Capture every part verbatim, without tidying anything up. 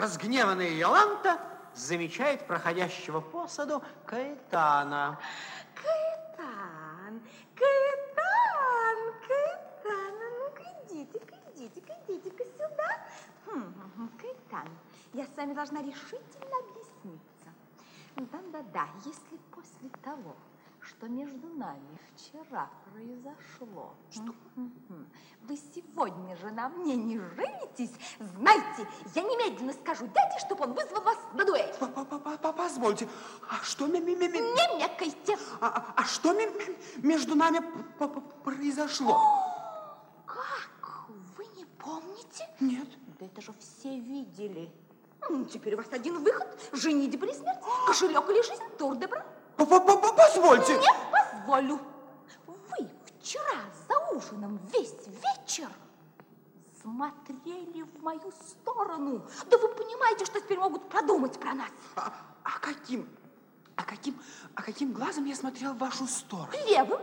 разгневанная Иоланта замечает проходящего по саду Каэтана. Каэтан, Каэтан, Каэтан, ну-ка идите-ка, идите-ка, идите-ка сюда. Хм, Каэтан, я с вами должна решительно объясниться. Да-да-да, если после того, что между нами вчера произошло, что вы сегодня же на мне не женитесь, знайте, я немедленно скажу дяде, чтобы он вызвал вас на дуэль. Позвольте, а что... Не мекайте. А что между нами произошло? Как? Вы не помните? Нет. Да это же все видели. Теперь у вас один выход. Женитьба или смерть, кошелек или жизнь, тур де бра. Позвольте. Не позволю. Вы вчера за ужином весь вечер смотрели в мою сторону. Да вы понимаете, что теперь могут подумать про нас. А, а каким, а каким, а каким глазом я смотрел в вашу сторону? Левым.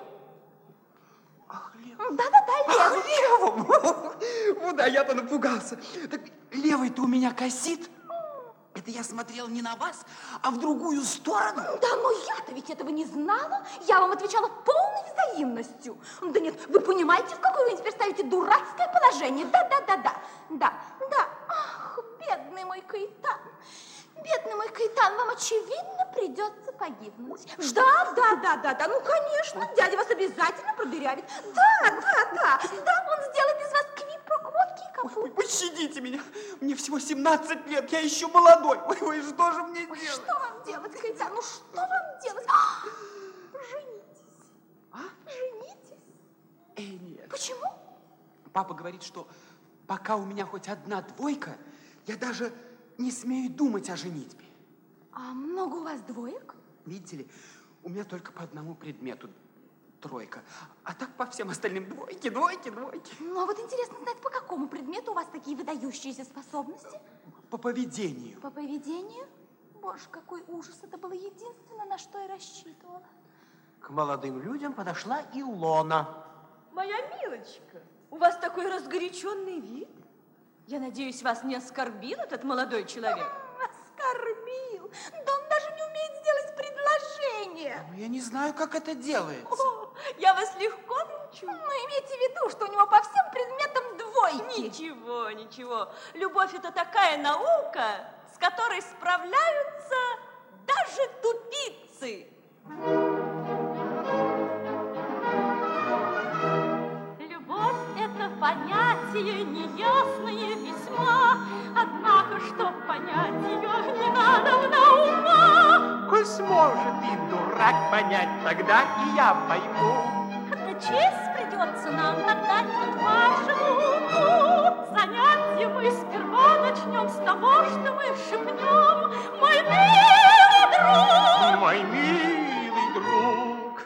Ах, левым. Да-да-да, левым. Ах, левым. Ну да, я-то напугался. Так левый-то у меня косит. Это я смотрел не на вас, а в другую сторону. Да, но я-то ведь этого не знала. Я вам отвечала полной взаимностью. Да нет, вы понимаете, в какое вы теперь ставите дурацкое положение? Да-да-да-да. Да, да. Ах, бедный мой Каэтан. Бедный мой Каэтан, вам, очевидно, придется погибнуть. Да, да, да, да, да. Ну, конечно, дядя вас обязательно продырявит. Да, да, да. Да, он сделает из вас квипрок-водки и капут. Пощадите меня. Мне всего семнадцать лет, я еще молодой. Ой, ой, что же мне делать? Что вам делать, Каэтан? Ну, что вам делать? А, женитесь. А? Женитесь. Э, нет. Почему? Папа говорит, что пока у меня хоть одна двойка, я даже не смею думать о женитьбе. А много у вас двоек? Видите ли, у меня только по одному предмету тройка. А так по всем остальным двойки, двойки, двойки. Ну, а вот интересно знать, по какому предмету у вас такие выдающиеся способности? По поведению. По поведению? Боже, какой ужас. Это было единственное, на что я рассчитывала. К молодым людям подошла Илона. Моя милочка, у вас такой разгоряченный вид. Я надеюсь, вас не оскорбил этот молодой человек? Оскорбил? Да он даже не умеет сделать предложение. Я не знаю, как это делается. О, я вас легко научу. Ну, имейте в виду, что у него по всем предметам двойки. Ничего, ничего. Любовь – это такая наука, с которой справляются даже тупицы. Любовь – это понятие неясное весьма, однако, чтоб понять ее, не надо на ума. Коль сможет и дурак понять, тогда и я пойму. Да честь придется нам тогда вашему уму. Занятие мы сперва начнем с того, что мы шепнем: мой милый друг. Мой милый друг.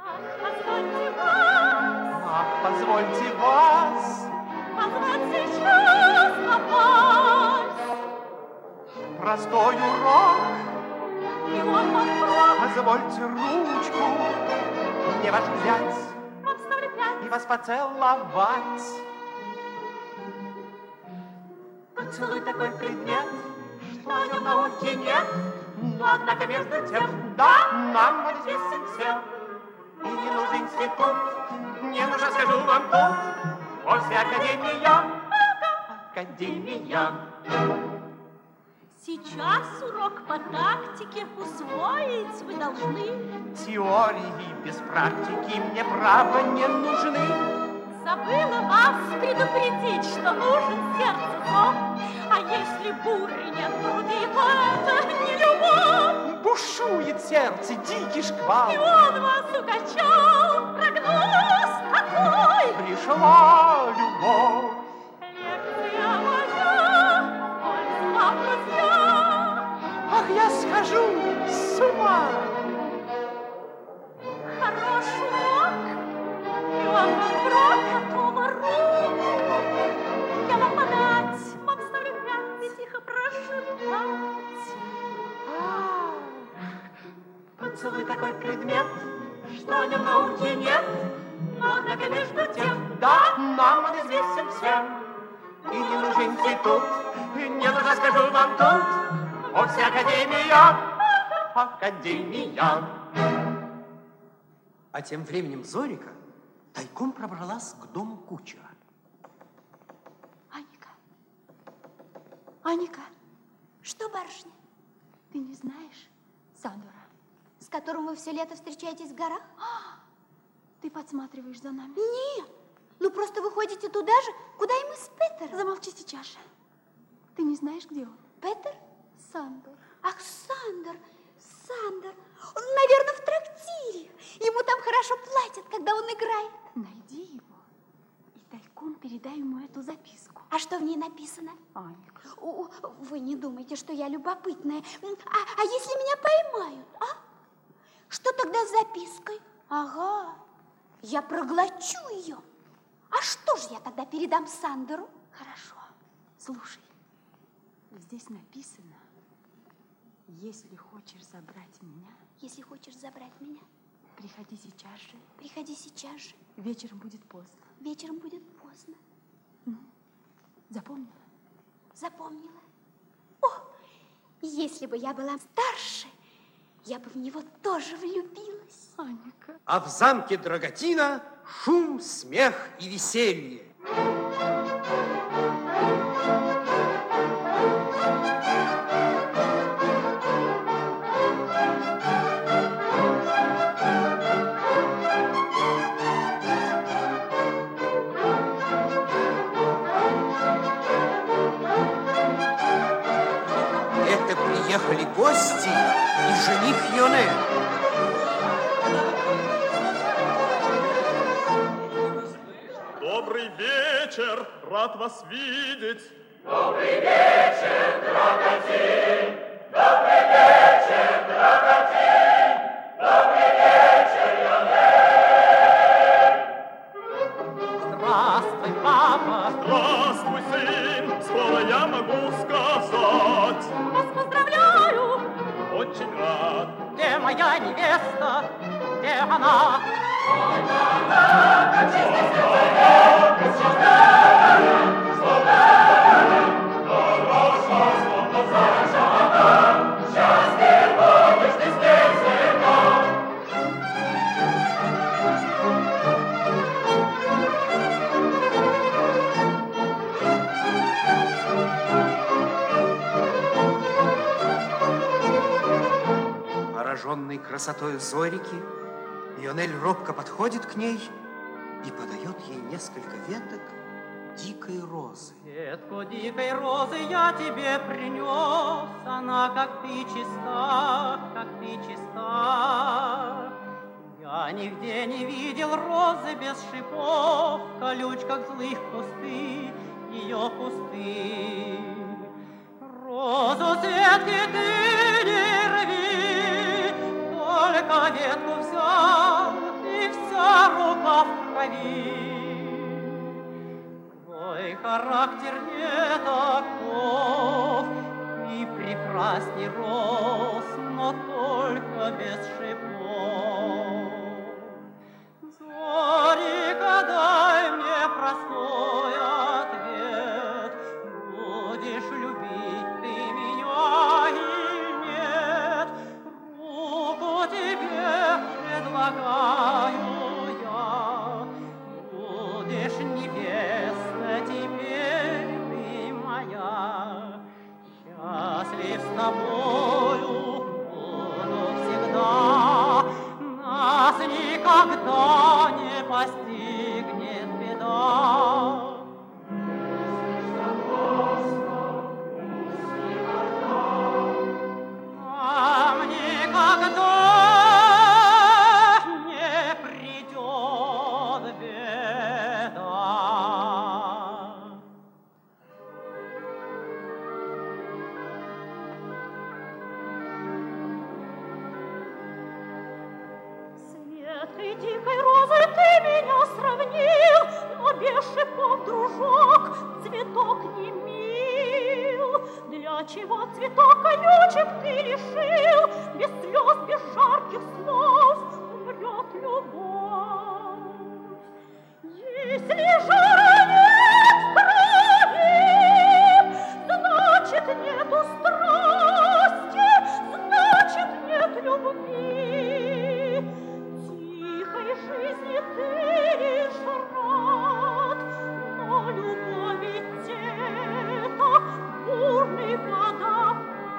Ах, позвольте вас. Ах, позвольте вас. Позвать сейчас на вальс. Простой урок. И он вокруг. Позвольте ручку мне вашу взять Вам ставлю пять. и вас поцеловать. Поцелуй такой предмет, что о нем науки нет. Но однако между тем, да, нам он известен всем. И не нужен институт, не нужно, скажу вам тут, вовсе академия, академия. Сейчас урок по тактике усвоить вы должны. Теории без практики мне право не нужны. Забыла вас предупредить, что нужен сердцу зов. А если буры нет груди, то это не любовь. Бушует сердце, дикий шквал. И он вас укачал, прогноз такой. Пришла любовь. Лекция моя, польза друзья. Ах, я схожу с ума. Хорош урок, и он вокруг готова руку. Я вам подать, вам ставлю пять, и тихо прошептать. Поцелуй такой предмет, что о нем науки нет. Но однако между тем, да, нам он известен всем. И не нужен институт, Не нужно, скажу вам тут, вовсе академия, академия. А тем временем Зорика тайком пробралась к дому кучера. Аника, Аника, что, барышня? Ты не знаешь Сандора, С которым вы все лето встречаетесь в горах? ты подсматриваешь за нами? Нет, ну просто вы ходите туда же, куда и мы с Петером. Замолчи сейчас же. Ты не знаешь, где он? Петер? Сандор. Ах, Сандер, Сандер, он, наверное, в трактире. Ему там хорошо платят, когда он играет. Найди его и тайком передай ему эту записку. А что в ней написано? Аника. О, вы не думайте, что я любопытная. А, а если меня поймают, а? Что тогда с запиской? Ага, я проглочу ее. А что же я тогда передам Сандеру? Хорошо. Слушай, здесь написано, если хочешь забрать меня, Если хочешь забрать меня, приходи сейчас же. приходи сейчас же. Вечером будет поздно. Вечером будет поздно. Запомнила? Запомнила. О, если бы я была старше, я бы в него тоже влюбилась. Аника. А в замке Драготина шум, смех и веселье. Это приехали гости и жених Йоне. Добрый вечер, рад вас видеть. Добрый вечер, Драготин! Добрый вечер, Драготин! Добрый вечер, Йоне! Здравствуй, папа! Здравствуй, сын, слово я могу сказать. Вас поздравляю! Очень рад. Где моя невеста? Где она? Пораженный красотой Зорики, Ионель робко подходит к ней и подает ей несколько веток дикой розы. Ветку дикой розы я тебе принес, она как ты чиста, как ты чиста. Я нигде не видел розы без шипов, колючках злых кусты, ее кусты. Розу с ветки ты не рви, только ветку взял, и вся рука в крови. Твой характер не таков, и прекрасней роз, но только без шипов. Зорика, дай мне простой ответ, будешь любить ты меня или нет? Руку тебе предлагаю я, будешь невеста теперь ты моя. Счастлив с тобою буду всегда, нас никогда не постигнет беда. Нам никогда не придет беда. С этой дикой розой ты меня сравнил, но без шипов, дружок, цветок не мил. Для чего цветок колючек ты лишил? Без слез, без жарких слов умрет любовь. Если же нет в крови, знай, нету страсти, значит, нет любви. Тихой жизни ты лишь рад, но любовь ведь это бурный водопад.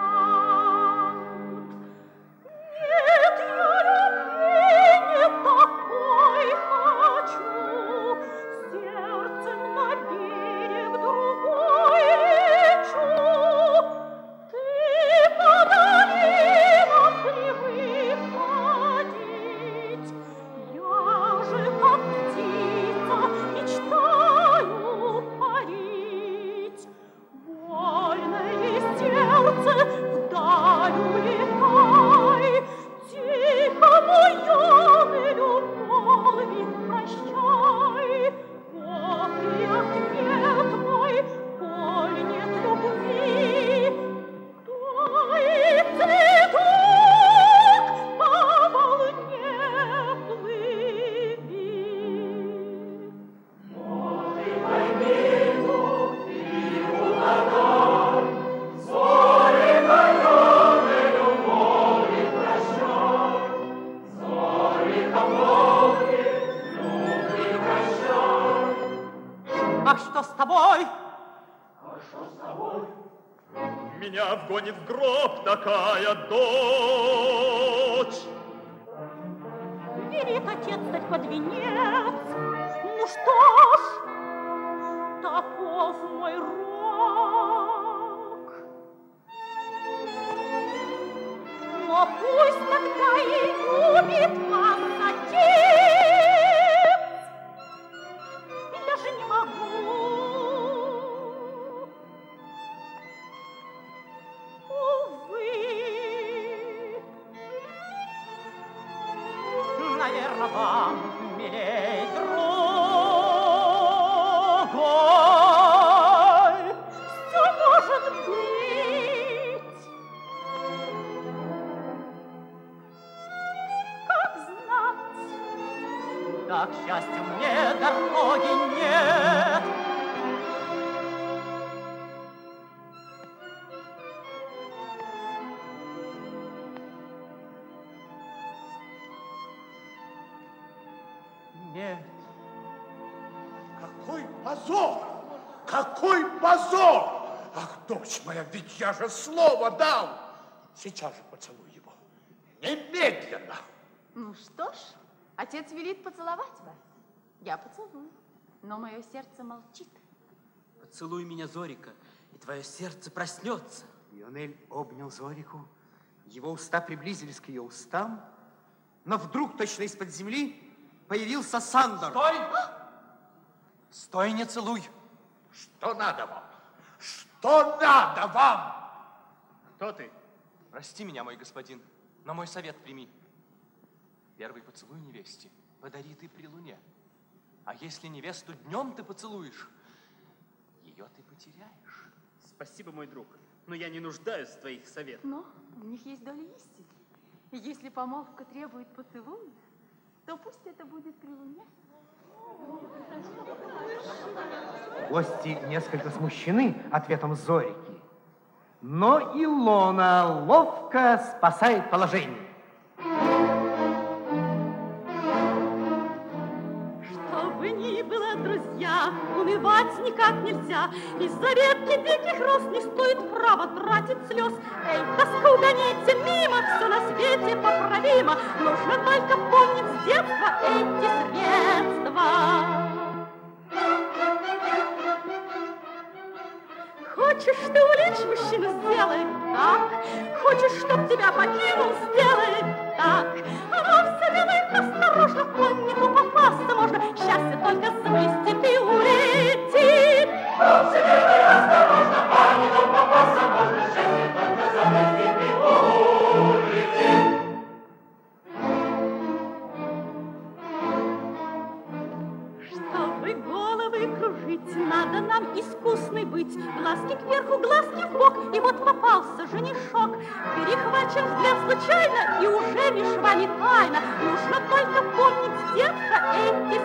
Нет, я любви не такой хочу, сердцем на берег другой лечу. Ты по долинам привык ходить, я же, как птица, мечтаю парить. Вольное сердце вдаль улетай, тихо, мой юный любовник, прощай. Вот и ответ мой, коль нет любви. Дай цветок по волне плыви. А что с тобой? Меня вгонит в гроб такая дочь. Велит отец дать под венец. Ну что ж, таков мой рок. Но пусть тогда и любит вас отец. Я же не могу. Увы. Наверное, вам милей другой. Все может быть. Как знать? Да, к счастью, мне дороги нет. Нет. Какой позор! Какой позор! Ах, дочь моя, ведь я же слово дал! Сейчас же поцелуй его. Немедленно! Ну что ж, отец велит поцеловать вас. Я поцелую, но мое сердце молчит. Поцелуй меня, Зорика, и твое сердце проснется. Ионель обнял Зорику. Его уста приблизились к ее устам, но вдруг, точно из-под земли, появился Сандор. Стой! Стой, не целуй. Что надо вам? Что надо вам? Кто ты? Прости меня, мой господин, но мой совет прими. Первый поцелуй невесте подари ты при луне. А если невесту днем ты поцелуешь, ее ты потеряешь. Спасибо, мой друг, но я не нуждаюсь в твоих советах. Но в них есть доля истины. И если помолвка требует поцелуя, то пусть это будет при луне. Гости несколько смущены ответом Зорики, но Илона ловко спасает положение. Что бы ни было, друзья, унывать никак нельзя. Из-за ветки диких роз не стоит право тратить слез. Эй, тоску гоните мимо, все на свете поправимо. Нужно только помнить с детства эти средства. Хочешь ты улечь мужчину, сделай так. Хочешь, чтоб тебя покинул, сделай так. Но все делай осторожно, в планету попасться можно. Счастье только заблестит и улетит. Но все делай осторожно, в планету попасться можно. Счастье только заблестит и улетит. Чтобы головы кружить, надо нам искусной быть. Глазки кверху, глазки вбок, и вот попался женишок. Перехвачен взгляд случайно, и уже мешва не тайна. Нужно только помнить с детства эти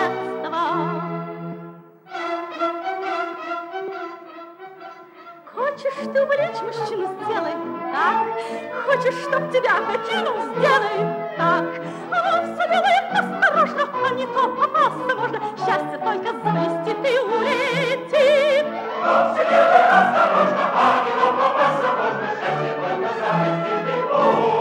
средства. Хочешь ты увлечь мужчину, сделай так. Хочешь, чтоб тебя покинул, сделай так. А все делай осторожно, а не то попасться можно. Счастье только завести ты улетит. А все делай осторожно, а не то попасться можно. Счастье только завести ты улетит.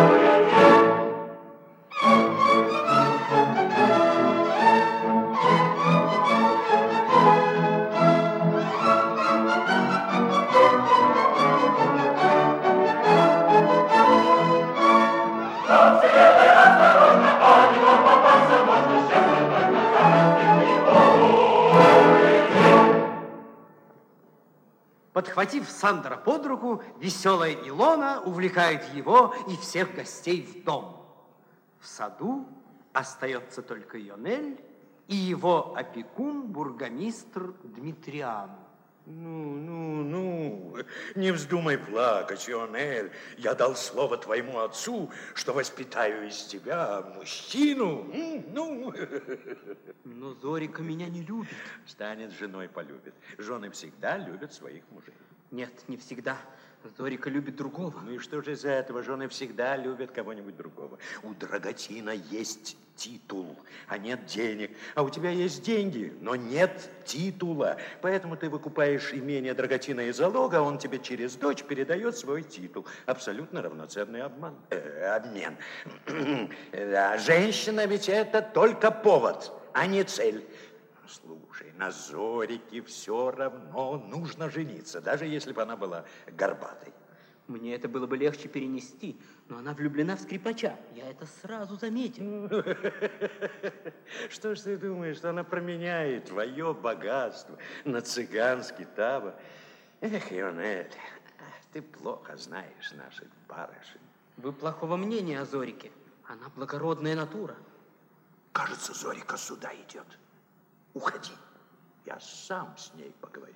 Подхватив Сандра под руку, веселая Илона увлекает его и всех гостей в дом. В саду остается только Ионель и его опекун, бургомистр Дмитриан. Ну, ну, ну, не вздумай плакать, Ионель. Я дал слово твоему отцу, что воспитаю из тебя мужчину. Ну. Но Зорика меня не любит. Станет женой, полюбит. Жены всегда любят своих мужей. Нет, не всегда. Зорика любит другого. Ну и что же из-за этого? Жены всегда любят кого-нибудь другого. У Драготина есть титул, а нет денег. А у тебя есть деньги, но нет титула. Поэтому ты выкупаешь имение Драготина из залога, а он тебе через дочь передает свой титул. Абсолютно равноценный обман. Э, обмен. А женщина ведь это только повод, а не цель. Слушай, на Зорике все равно нужно жениться, даже если бы она была горбатой. Мне это было бы легче перенести, но она влюблена в скрипача. Я это сразу заметил. Что ж ты думаешь, что она променяет твое богатство на цыганский табор? Эх, Ионель, ты плохо знаешь наших барышень. Вы плохого мнения о Зорике. Она благородная натура. Кажется, Зорика сюда идет. Уходи, я сам с ней поговорю.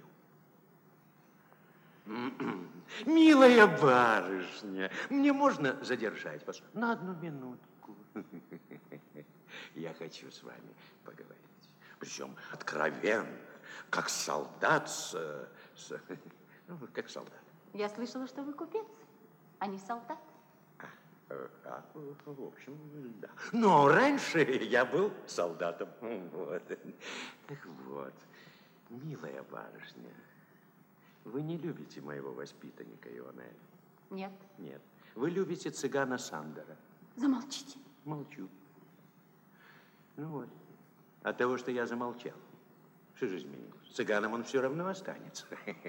Милая барышня, мне можно задержать вас на одну минутку? Я хочу с вами поговорить. Причем откровенно, как солдат с... с ну, как солдат. Я слышала, что вы купец, а не солдат. А, в общем, да. Но раньше я был солдатом. Вот. Так вот, милая барышня, вы не любите моего воспитанника Ионель? Нет. Нет. Вы любите цыгана Сандера? Замолчите. Молчу. Ну вот. От того, что я замолчал. Что же изменилось? Цыганом он все равно останется.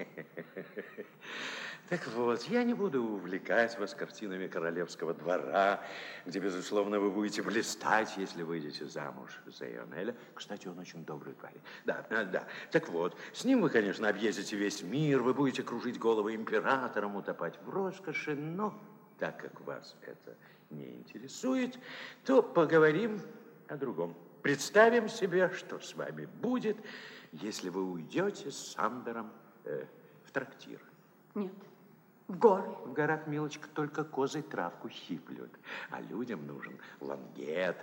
Так вот, я не буду увлекать вас картинами королевского двора, где, безусловно, вы будете блистать, если выйдете замуж за Ионеля. Кстати, он очень добрый парень. Да, да. Так вот, с ним вы, конечно, объездите весь мир, вы будете кружить головы императорам, утопать в роскоши, но так как вас это не интересует, то поговорим о другом. Представим себе, что с вами будет, если вы уйдете с Сандером э, в трактир. Нет, в горы. В горах, милочка, только козы травку щиплют, а людям нужен лангет,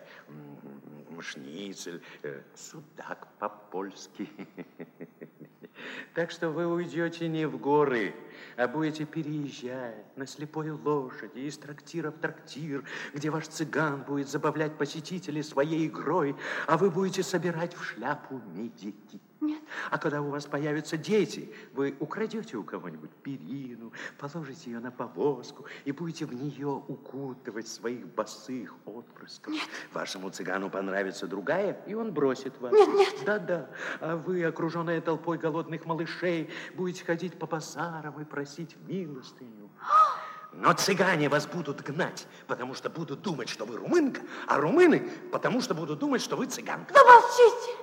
шницель, э, судак по-польски. Так что вы уйдете не в горы, а будете переезжать на слепой лошади из трактира в трактир, где ваш цыган будет забавлять посетителей своей игрой, а вы будете собирать в шляпу медики. Нет. А когда у вас появятся дети, вы украдете у кого-нибудь перину, положите ее на повозку и будете в нее укутывать своих босых отпрысков. Нет. Вашему цыгану понравится другая, и он бросит вас. Нет, нет. Да-да. А вы, окруженная толпой голодных малышей, будете ходить по базарам и просить милостыню. Но цыгане вас будут гнать, потому что будут думать, что вы румынка, а румыны, потому что будут думать, что вы цыганка. Да молчите!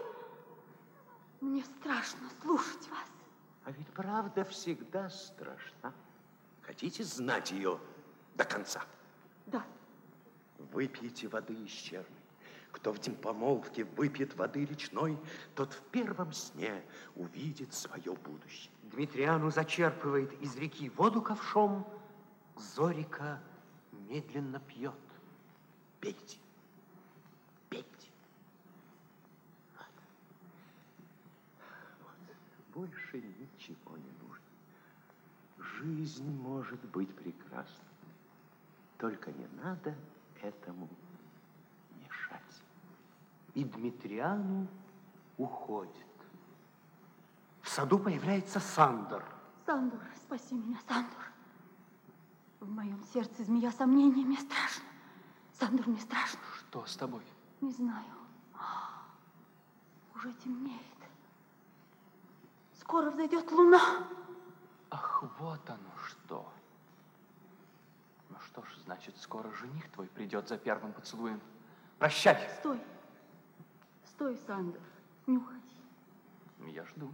Мне страшно слушать вас. А ведь правда всегда страшна. Хотите знать ее до конца? Да. Выпейте воды из черной. Кто в день помолвки выпьет воды речной, тот в первом сне увидит свое будущее. Дмитриану зачерпывает из реки воду ковшом, Зорика медленно пьет. Пейте. Пейте. Вот. Больше ничего не нужно. жизнь может быть прекрасна. Только не надо этому мешать. И Дмитриану уходит. В саду появляется Сандор. Сандор, спаси меня, Сандор. В моем сердце змея сомнения, мне страшно. Сандор, мне страшно. Что с тобой? Не знаю. Уже темнеет. Скоро взойдет луна. Ах, вот оно что. Ну что ж, значит, скоро жених твой придет за первым поцелуем. Прощай. Стой. Стой, Сандор. Не уходи. Я жду.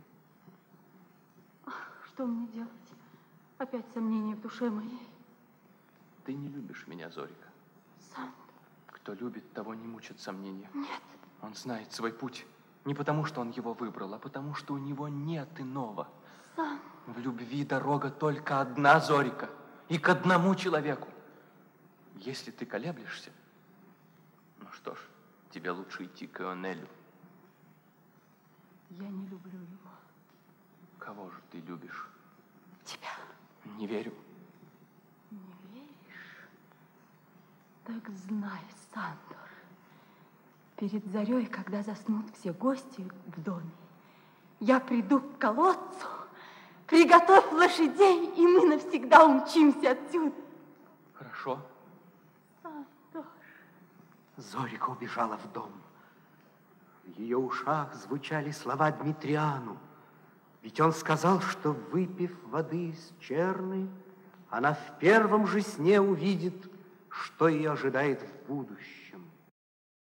Ах, что мне делать? Опять сомнения в душе моей. Ты не любишь меня, Зорика. Сандор. Кто любит, того не мучат сомнения. Нет. Он знает свой путь. Не потому, что он его выбрал, а потому, что у него нет иного. Сандор. В любви дорога только одна, Зорика. И к одному человеку. Если ты колеблешься, ну что ж, тебе лучше идти к Ионелю. Я не люблю его. Кого же ты любишь? Тебя. Не верю. Не веришь? Так знай, Сандор. Перед зарей, когда заснут все гости в доме, я приду к колодцу, приготовь лошадей, и мы навсегда умчимся отсюда. Хорошо. Сандор. Зорика убежала в дом. В ее ушах звучали слова Дмитриану. Ведь он сказал, что, выпив воды из черны, она в первом же сне увидит, что ее ожидает в будущем.